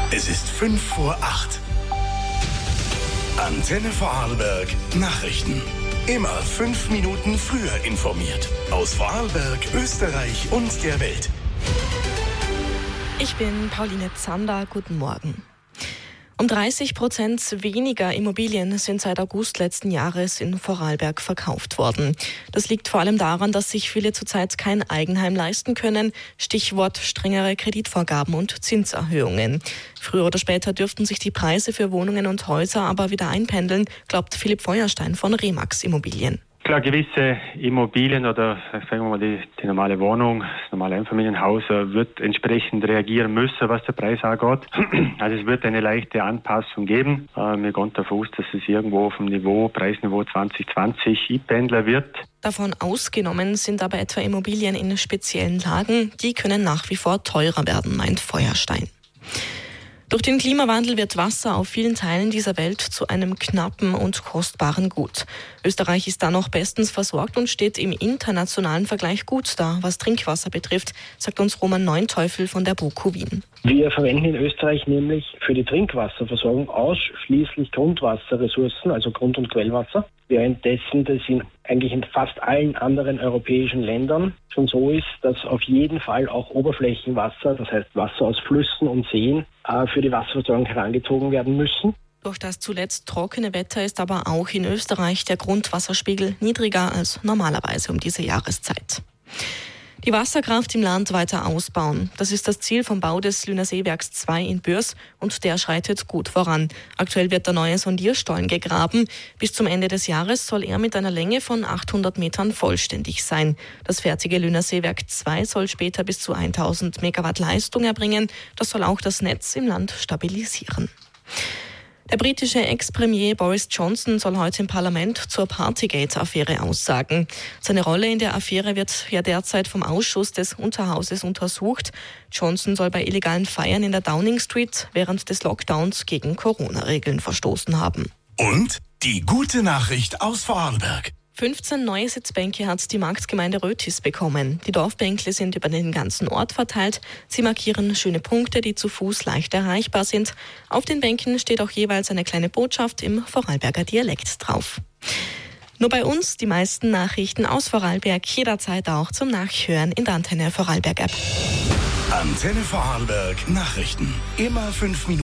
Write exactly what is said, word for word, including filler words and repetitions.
Es ist fünf vor acht. Antenne Vorarlberg Nachrichten. Immer fünf Minuten früher informiert. Aus Vorarlberg, Österreich und der Welt. Ich bin Pauline Zander. Guten Morgen. Um dreißig Prozent weniger Immobilien sind seit August letzten Jahres in Vorarlberg verkauft worden. Das liegt vor allem daran, dass sich viele zurzeit kein Eigenheim leisten können. Stichwort strengere Kreditvorgaben und Zinserhöhungen. Früher oder später dürften sich die Preise für Wohnungen und Häuser aber wieder einpendeln, glaubt Philipp Feuerstein von Remax Immobilien. Klar, gewisse Immobilien oder sagen wir mal die, die normale Wohnung, das normale Einfamilienhaus äh, wird entsprechend reagieren müssen, was der Preis angeht. Also es wird eine leichte Anpassung geben. Äh, wir gehen davon aus, dass es irgendwo auf dem Niveau, Preisniveau zwanzig zwanzig einpendeln wird. Davon ausgenommen sind aber etwa Immobilien in speziellen Lagen. Die können nach wie vor teurer werden, meint Feuerstein. Durch den Klimawandel wird Wasser auf vielen Teilen dieser Welt zu einem knappen und kostbaren Gut. Österreich ist da noch bestens versorgt und steht im internationalen Vergleich gut da, was Trinkwasser betrifft, sagt uns Roman Neunteufel von der BOKU Wien. Wir verwenden in Österreich nämlich für die Trinkwasserversorgung ausschließlich Grundwasserressourcen, also Grund- und Quellwasser, währenddessen das in eigentlich in fast allen anderen europäischen Ländern schon so ist, dass auf jeden Fall auch Oberflächenwasser, das heißt Wasser aus Flüssen und Seen, für die Wasserversorgung herangezogen werden müssen. Durch das zuletzt trockene Wetter ist aber auch in Österreich der Grundwasserspiegel niedriger als normalerweise um diese Jahreszeit. Die Wasserkraft im Land weiter ausbauen. Das ist das Ziel vom Bau des Lünerseewerks zwei in Bürs und der schreitet gut voran. Aktuell wird der neue Sondierstollen gegraben. Bis zum Ende des Jahres soll er mit einer Länge von achthundert Metern vollständig sein. Das fertige Lünerseewerk zwei soll später bis zu tausend Megawatt Leistung erbringen. Das soll auch das Netz im Land stabilisieren. Der britische Ex-Premier Boris Johnson soll heute im Parlament zur Partygate-Affäre aussagen. Seine Rolle in der Affäre wird ja derzeit vom Ausschuss des Unterhauses untersucht. Johnson soll bei illegalen Feiern in der Downing Street während des Lockdowns gegen Corona-Regeln verstoßen haben. Und die gute Nachricht aus Vorarlberg. fünfzehn neue Sitzbänke hat die Marktgemeinde Rötis bekommen. Die Dorfbänkle sind über den ganzen Ort verteilt. Sie markieren schöne Punkte, die zu Fuß leicht erreichbar sind. Auf den Bänken steht auch jeweils eine kleine Botschaft im Vorarlberger Dialekt drauf. Nur bei uns die meisten Nachrichten aus Vorarlberg jederzeit auch zum Nachhören in der Antenne Vorarlberg App. Antenne Vorarlberg Nachrichten. Immer fünf Minuten.